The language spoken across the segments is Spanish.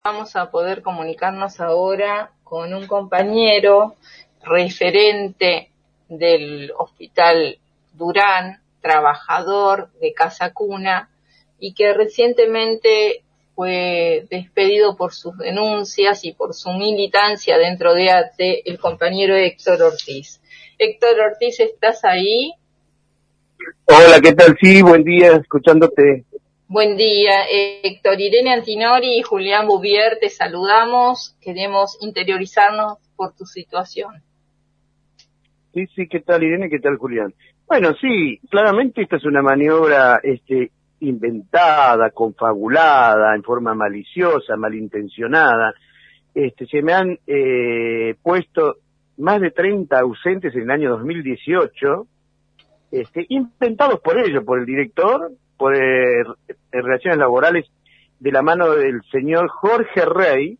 Vamos a poder comunicarnos ahora con un compañero referente del Hospital Durán, trabajador de Casa Cuna, y que recientemente fue despedido por sus denuncias y por su militancia dentro de ATE, el compañero Héctor Ortiz. Héctor Ortiz, ¿estás ahí? Hola, ¿qué tal? Sí, buen día, escuchándote. Buen día, Héctor. Irene Antinori y Julián Bouvier, te saludamos. Queremos interiorizarnos por tu situación. Sí, ¿qué tal, Irene? ¿Qué tal, Julián? Bueno, sí, claramente esta es una maniobra inventada, confabulada, en forma maliciosa, malintencionada. Se me han puesto más de 30 ausentes en el año 2018, inventados por ellos, por el director, por Relaciones Laborales, de la mano del señor Jorge Rey,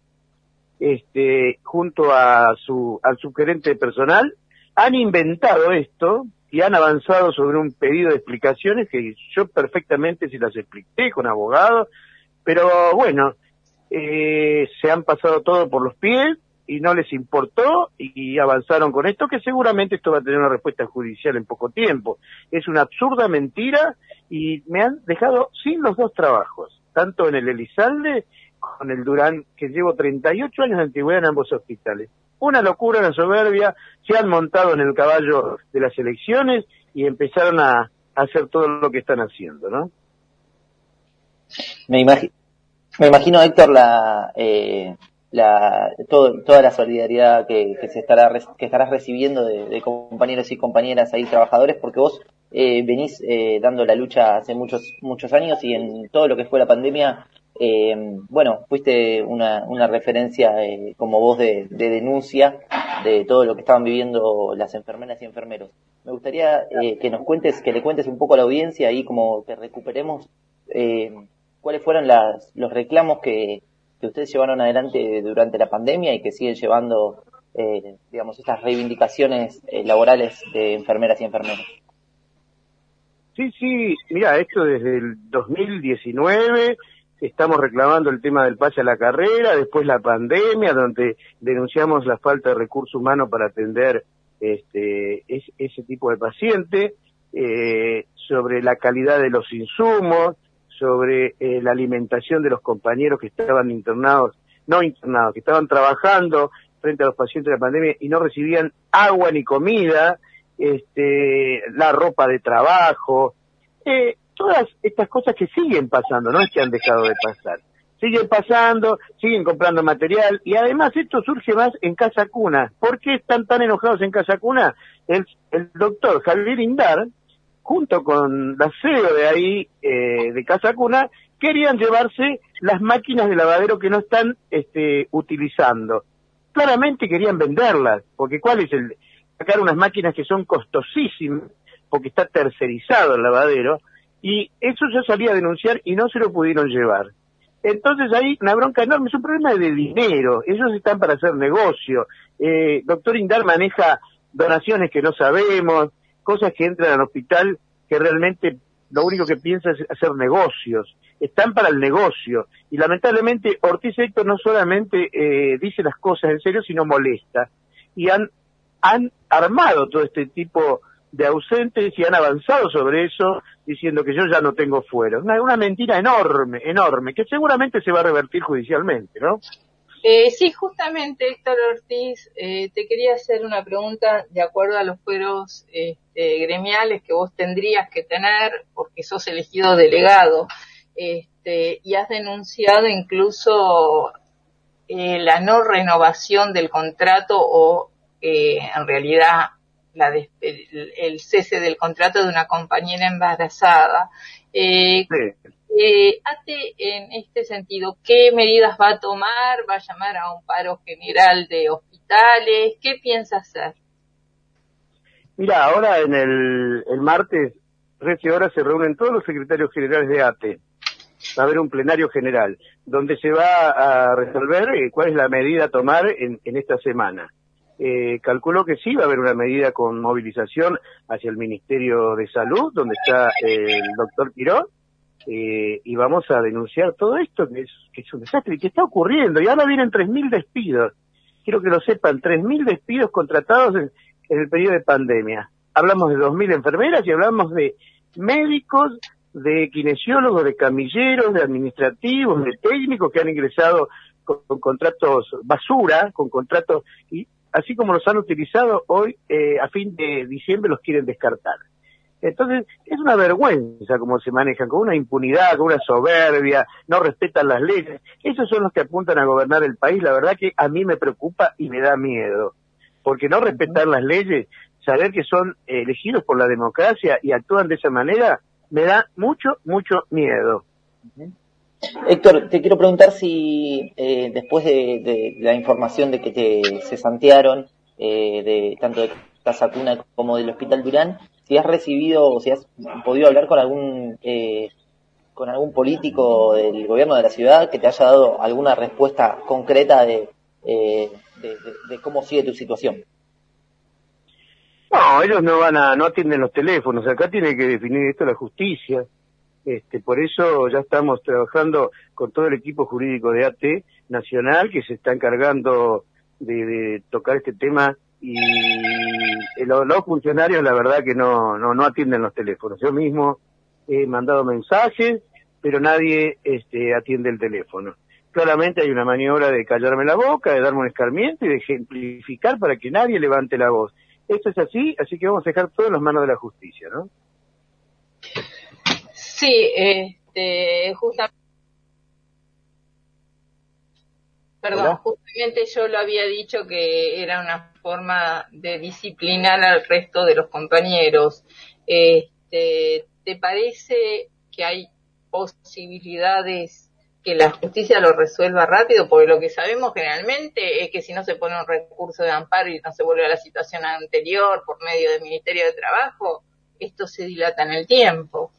junto a al subgerente personal, han inventado esto y han avanzado sobre un pedido de explicaciones que yo perfectamente se las expliqué con abogados, pero bueno, se han pasado todo por los pies y no les importó y avanzaron con esto, que seguramente esto va a tener una respuesta judicial en poco tiempo. Es una absurda mentira y me han dejado sin los dos trabajos, tanto en el Elizalde con el Durán, que llevo 38 años de antigüedad en ambos hospitales. Una locura, una soberbia, se han montado en el caballo de las elecciones y empezaron a hacer todo lo que están haciendo, ¿no? Me imagino, Héctor, toda la solidaridad que estarás recibiendo de compañeros y compañeras ahí, trabajadores, porque vos venís dando la lucha hace muchos años, y en todo lo que fue la pandemia, fuiste una referencia como voz de denuncia de todo lo que estaban viviendo las enfermeras y enfermeros. Me gustaría que le cuentes un poco a la audiencia, ahí como que recuperemos cuáles fueron los reclamos que ustedes llevaron adelante durante la pandemia y que siguen llevando, estas reivindicaciones laborales de enfermeras y enfermeros. Sí, mira, esto desde el 2019 estamos reclamando el tema del pase a la carrera, después la pandemia, donde denunciamos la falta de recursos humanos para atender ese tipo de paciente, sobre la calidad de los insumos, sobre la alimentación de los compañeros que estaban que estaban trabajando frente a los pacientes de la pandemia y no recibían agua ni comida, la ropa de trabajo, todas estas cosas que siguen pasando, no es que han dejado de pasar, siguen pasando, siguen comprando material, y además esto surge más en Casa Cuna. ¿Por qué están tan enojados en Casa Cuna? El doctor Javier Indar, junto con la CEO de ahí, de Casa Cuna, querían llevarse las máquinas de lavadero que no están utilizando. Claramente querían venderlas, porque ¿cuál es sacar unas máquinas que son costosísimas, porque está tercerizado el lavadero, y eso yo salí a denunciar y no se lo pudieron llevar. Entonces hay una bronca enorme, es un problema de dinero, ellos están para hacer negocio. Doctor Indar maneja donaciones que no sabemos, cosas que entran al hospital que realmente lo único que piensa es hacer negocios, están para el negocio, y lamentablemente Ortiz Héctor no solamente dice las cosas en serio, sino molesta, y han armado todo este tipo de ausentes y han avanzado sobre eso, diciendo que yo ya no tengo fuero. Una mentira enorme, que seguramente se va a revertir judicialmente, ¿no? Sí, justamente, Héctor Ortiz, te quería hacer una pregunta de acuerdo a los fueros gremiales que vos tendrías que tener, porque sos elegido delegado, y has denunciado incluso la no renovación del contrato o en realidad el cese del contrato de una compañera embarazada. Sí. ATE, en este sentido, ¿qué medidas va a tomar? ¿Va a llamar a un paro general de hospitales? ¿Qué piensa hacer? Mira, ahora en el martes, 13 horas, se reúnen todos los secretarios generales de ATE. Va a haber un plenario general, donde se va a resolver cuál es la medida a tomar en esta semana. Calculo que sí va a haber una medida con movilización hacia el Ministerio de Salud, donde está el doctor Quirós, y vamos a denunciar todo esto, que es un desastre y que está ocurriendo. Y ahora vienen 3.000 despidos. Quiero que lo sepan, 3.000 despidos contratados en el periodo de pandemia. Hablamos de 2.000 enfermeras y hablamos de médicos, de kinesiólogos, de camilleros, de administrativos, de técnicos que han ingresado con contratos basura, con contratos, y así como los han utilizado hoy, a fin de diciembre los quieren descartar. Entonces, es una vergüenza cómo se manejan, con una impunidad, con una soberbia, no respetan las leyes. Esos son los que apuntan a gobernar el país. La verdad que a mí me preocupa y me da miedo, porque no respetar las leyes, saber que son elegidos por la democracia y actúan de esa manera, me da mucho, mucho miedo. Héctor, te quiero preguntar si después de la información de que te cesantearon, tanto de Casa Cuna como del Hospital Durán, si has recibido o si has podido hablar con algún político del gobierno de la ciudad que te haya dado alguna respuesta concreta de cómo sigue tu situación. No, ellos no atienden los teléfonos. Acá tiene que definir esto la justicia. Por eso ya estamos trabajando con todo el equipo jurídico de AT Nacional, que se está encargando de tocar este tema, y los funcionarios la verdad que no atienden los teléfonos. Yo mismo he mandado mensajes, pero nadie atiende el teléfono. Claramente hay una maniobra de callarme la boca, de darme un escarmiento y de ejemplificar para que nadie levante la voz. Esto es así que vamos a dejar todo en las manos de la justicia, ¿no? Sí, justamente yo lo había dicho que era una forma de disciplinar al resto de los compañeros. ¿Te parece que hay posibilidades que la justicia lo resuelva rápido? Porque lo que sabemos generalmente es que si no se pone un recurso de amparo y no se vuelve a la situación anterior por medio del Ministerio de Trabajo, esto se dilata en el tiempo.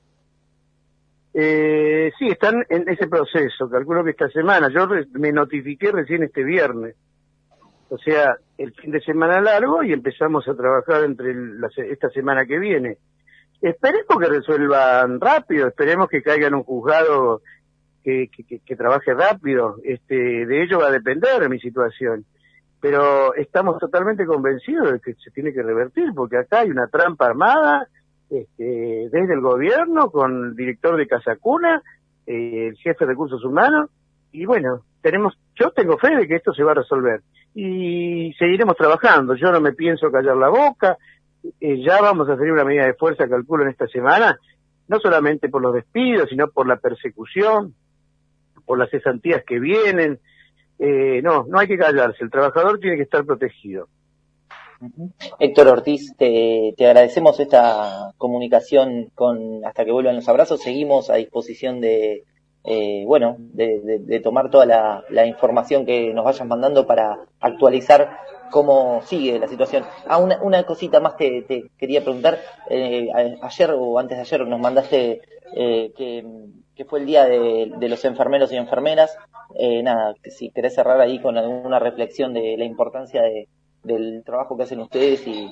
Sí, están en ese proceso, calculo que esta semana. Yo me notifiqué recién este viernes, o sea, el fin de semana largo, y empezamos a trabajar entre esta semana que viene. Esperemos que resuelvan rápido, esperemos que caiga en un juzgado que trabaje rápido. De ello va a depender mi situación, pero estamos totalmente convencidos de que se tiene que revertir, porque acá hay una trampa armada desde el gobierno, con el director de Casa Cuna, el jefe de recursos humanos, y bueno, yo tengo fe de que esto se va a resolver, y seguiremos trabajando. Yo no me pienso callar la boca. Ya vamos a hacer una medida de fuerza, calculo, en esta semana, no solamente por los despidos, sino por la persecución, por las cesantías que vienen. No hay que callarse, el trabajador tiene que estar protegido. Héctor Ortiz, te agradecemos esta comunicación hasta que vuelvan los abrazos. Seguimos a disposición de tomar toda la información que nos vayan mandando para actualizar cómo sigue la situación. Una cosita más te quería preguntar. Ayer o antes de ayer nos mandaste que fue el día de los enfermeros y enfermeras. Si querés cerrar ahí con alguna reflexión de la importancia del trabajo que hacen ustedes y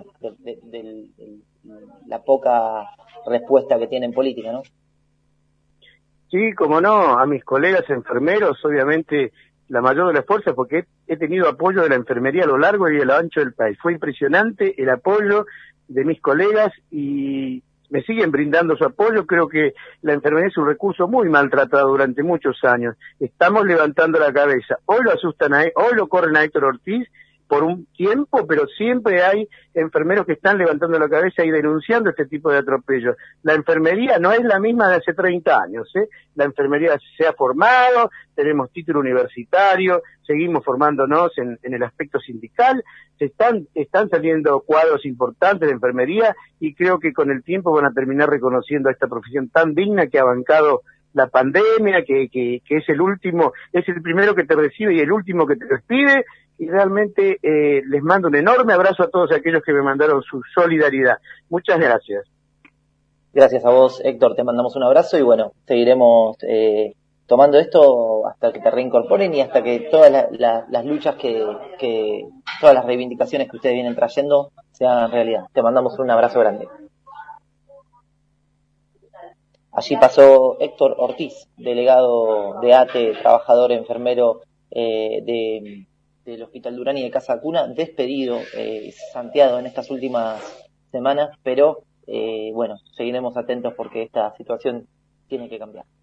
la poca respuesta que tienen política, ¿no? Sí, como no, a mis colegas enfermeros, obviamente, la mayor de las fuerzas, porque he tenido apoyo de la enfermería a lo largo y a lo ancho del país. Fue impresionante el apoyo de mis colegas y me siguen brindando su apoyo. Creo que la enfermería es un recurso muy maltratado durante muchos años. Estamos levantando la cabeza. Hoy lo corren a Héctor Ortiz por un tiempo, pero siempre hay enfermeros que están levantando la cabeza y denunciando este tipo de atropellos. La enfermería no es la misma de hace 30 años, ¿eh? La enfermería se ha formado, tenemos título universitario, seguimos formándonos en el aspecto sindical, están saliendo cuadros importantes de enfermería, y creo que con el tiempo van a terminar reconociendo a esta profesión tan digna que ha bancado la pandemia, que es el primero que te recibe y el último que te despide. Y realmente les mando un enorme abrazo a todos aquellos que me mandaron su solidaridad. Muchas gracias. Gracias a vos, Héctor, te mandamos un abrazo y bueno, seguiremos tomando esto hasta que te reincorporen y hasta que todas las luchas todas las reivindicaciones que ustedes vienen trayendo sean realidad. Te mandamos un abrazo grande. Allí pasó Héctor Ortiz, delegado de ATE, trabajador enfermero del Hospital Durán y de Casa Cuna, despedido, santeado en estas últimas semanas, pero bueno, seguiremos atentos porque esta situación tiene que cambiar.